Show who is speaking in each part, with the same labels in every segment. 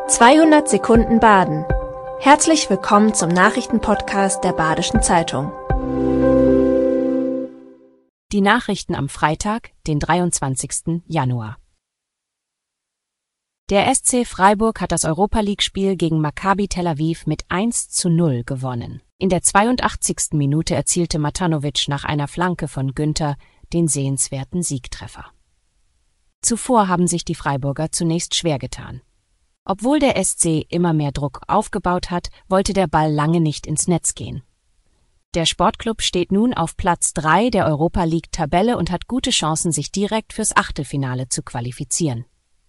Speaker 1: 200 Sekunden Baden. Herzlich willkommen zum Nachrichtenpodcast der Badischen Zeitung.
Speaker 2: Die Nachrichten am Freitag, den 23. Januar. Der SC Freiburg hat das Europa-League-Spiel gegen Maccabi Tel Aviv mit 1:0 gewonnen. In der 82. Minute erzielte Matanovic nach einer Flanke von Günther den sehenswerten Siegtreffer. Zuvor haben sich die Freiburger zunächst schwer getan. Obwohl der SC immer mehr Druck aufgebaut hat, wollte der Ball lange nicht ins Netz gehen. Der Sportclub steht nun auf Platz 3 der Europa-League-Tabelle und hat gute Chancen, sich direkt fürs Achtelfinale zu qualifizieren.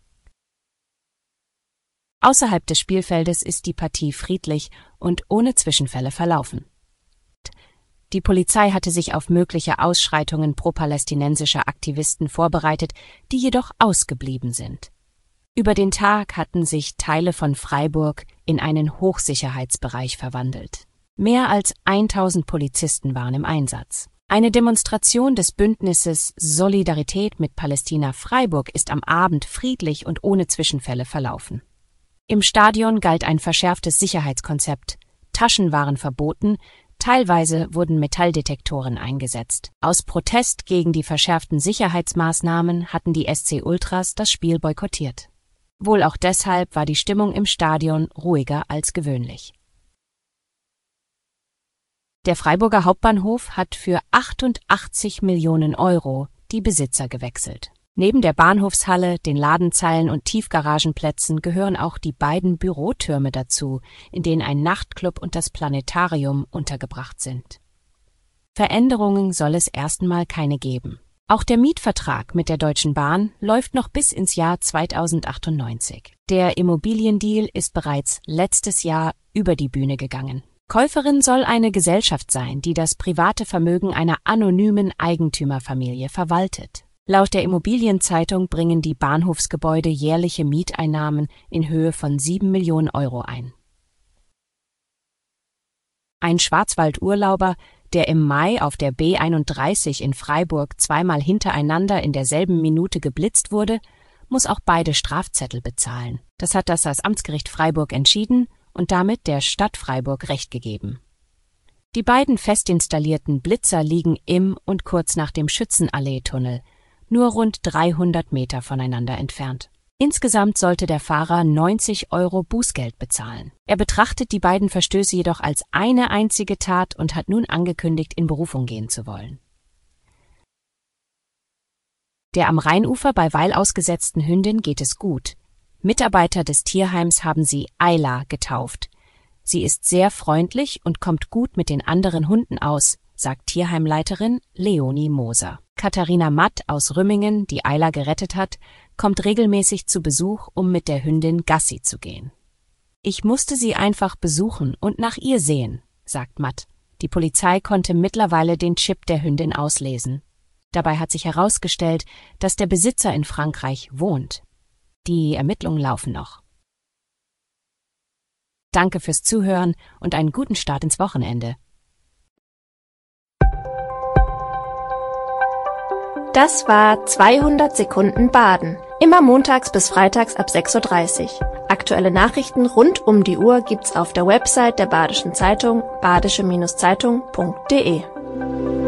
Speaker 2: Außerhalb des Spielfeldes ist die Partie friedlich und ohne Zwischenfälle verlaufen. Die Polizei hatte sich auf mögliche Ausschreitungen pro-palästinensischer Aktivisten vorbereitet, die jedoch ausgeblieben sind. Über den Tag hatten sich Teile von Freiburg in einen Hochsicherheitsbereich verwandelt. Mehr als 1000 Polizisten waren im Einsatz. Eine Demonstration des Bündnisses Solidarität mit Palästina Freiburg ist am Abend friedlich und ohne Zwischenfälle verlaufen. Im Stadion galt ein verschärftes Sicherheitskonzept. Taschen waren verboten, teilweise wurden Metalldetektoren eingesetzt. Aus Protest gegen die verschärften Sicherheitsmaßnahmen hatten die SC Ultras das Spiel boykottiert. Wohl auch deshalb war die Stimmung im Stadion ruhiger als gewöhnlich. Der Freiburger Hauptbahnhof hat für 88 Millionen Euro die Besitzer gewechselt. Neben der Bahnhofshalle, den Ladenzeilen und Tiefgaragenplätzen gehören auch die beiden Bürotürme dazu, in denen ein Nachtclub und das Planetarium untergebracht sind. Veränderungen soll es erst einmal keine geben. Auch der Mietvertrag mit der Deutschen Bahn läuft noch bis ins Jahr 2098. Der Immobiliendeal ist bereits letztes Jahr über die Bühne gegangen. Käuferin soll eine Gesellschaft sein, die das private Vermögen einer anonymen Eigentümerfamilie verwaltet. Laut der Immobilienzeitung bringen die Bahnhofsgebäude jährliche Mieteinnahmen in Höhe von 7 Millionen Euro ein. Ein Schwarzwaldurlauber, der im Mai auf der B31 in Freiburg zweimal hintereinander in derselben Minute geblitzt wurde, muss auch beide Strafzettel bezahlen. Das hat das Amtsgericht Freiburg entschieden und damit der Stadt Freiburg Recht gegeben. Die beiden fest installierten Blitzer liegen im und kurz nach dem Schützenallee-Tunnel, nur rund 300 Meter voneinander entfernt. Insgesamt sollte der Fahrer 90 Euro Bußgeld bezahlen. Er betrachtet die beiden Verstöße jedoch als eine einzige Tat und hat nun angekündigt, in Berufung gehen zu wollen. Der am Rheinufer bei Weil ausgesetzten Hündin geht es gut. Mitarbeiter des Tierheims haben sie Ayla getauft. Sie ist sehr freundlich und kommt gut mit den anderen Hunden aus, sagt Tierheimleiterin Leonie Moser. Katharina Matt aus Rümmingen, die Ayla gerettet hat, kommt regelmäßig zu Besuch, um mit der Hündin Gassi zu gehen. Ich musste sie einfach besuchen und nach ihr sehen, sagt Matt. Die Polizei konnte mittlerweile den Chip der Hündin auslesen. Dabei hat sich herausgestellt, dass der Besitzer in Frankreich wohnt. Die Ermittlungen laufen noch. Danke fürs Zuhören und einen guten Start ins Wochenende.
Speaker 1: Das war 200 Sekunden Baden. Immer montags bis freitags ab 6:30 Uhr. Aktuelle Nachrichten rund um die Uhr gibt's auf der Website der Badischen Zeitung, badische-zeitung.de.